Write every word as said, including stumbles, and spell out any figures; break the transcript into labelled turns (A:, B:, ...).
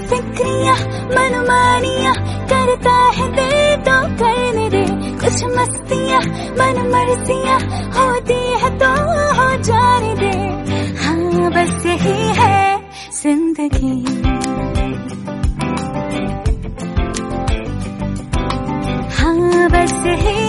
A: फिक्रियां मनमानियां करता है दे तो करने दे, कुछ मस्तियां मन मर्जियां होती है तो हो जाने दे। हाँ बस यही है जिंदगी, हाँ बस यही